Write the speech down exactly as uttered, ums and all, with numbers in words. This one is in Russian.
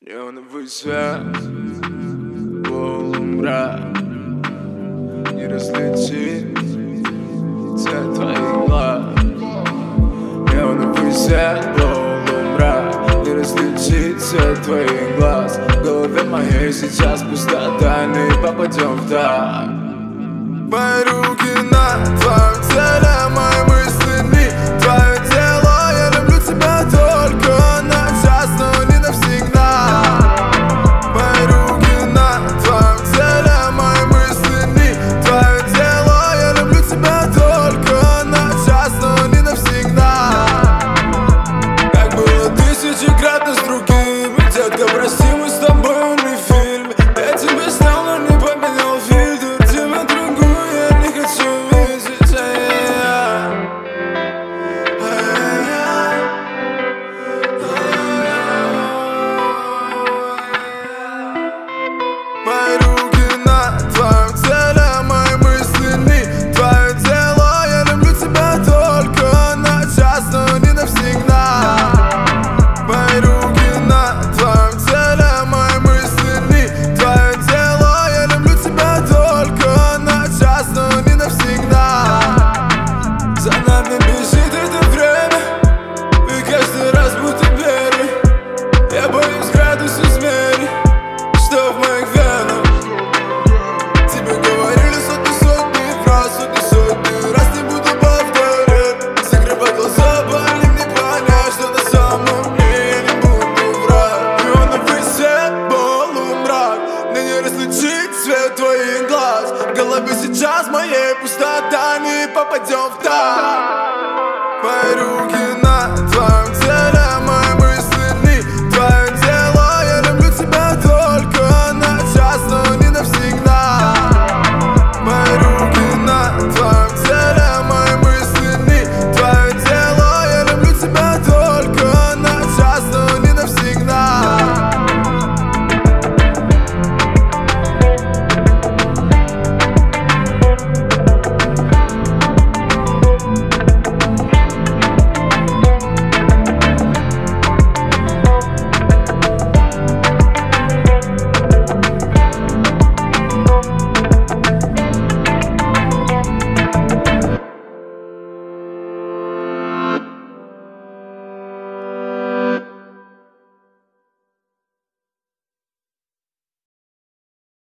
Неоновый свет, полумрак, не различить цвет твоих глаз. Неоновый свет, полумрак, не различить цвет твоих глаз. В голове моей сейчас пустота, не попадем в так. Мои руки на твоем теле, мои мысли не твое тело. Я люблю тебя только на час, но не навсегда. Мои руки на твоем теле, мои мысли не твое тело. Я люблю тебя только на час, но не навсегда. Как было тысячекратно с другими, детка, прости, мы с тобой не в фильме. Я тебя снял, но не поменял фильтр. Тебя другую я не хочу видеть. Ай-яй-яй. Ай-яй-яй. Мои руки на твоем теле, мои мысли не твое тело. Я люблю тебя только на час, но не навсегда. Мои руки на твоем теле, мои мысли не твое тело. Я люблю тебя только на час, но не навсегда. За нами бежит это время, и каждый раз будто первый. Я боюсь градус измерить, что в моих венах. Тебе говорили сотни, сотни фраз, сотни, сотни раз, не буду повторять. Закрывай глаза, больно не понять, что на самом деле я не буду врать. Неоновый свет, полумрак, мне не различить цвет твоих глаз. В голове сейчас моей пустота, не попадем в так. Мои руки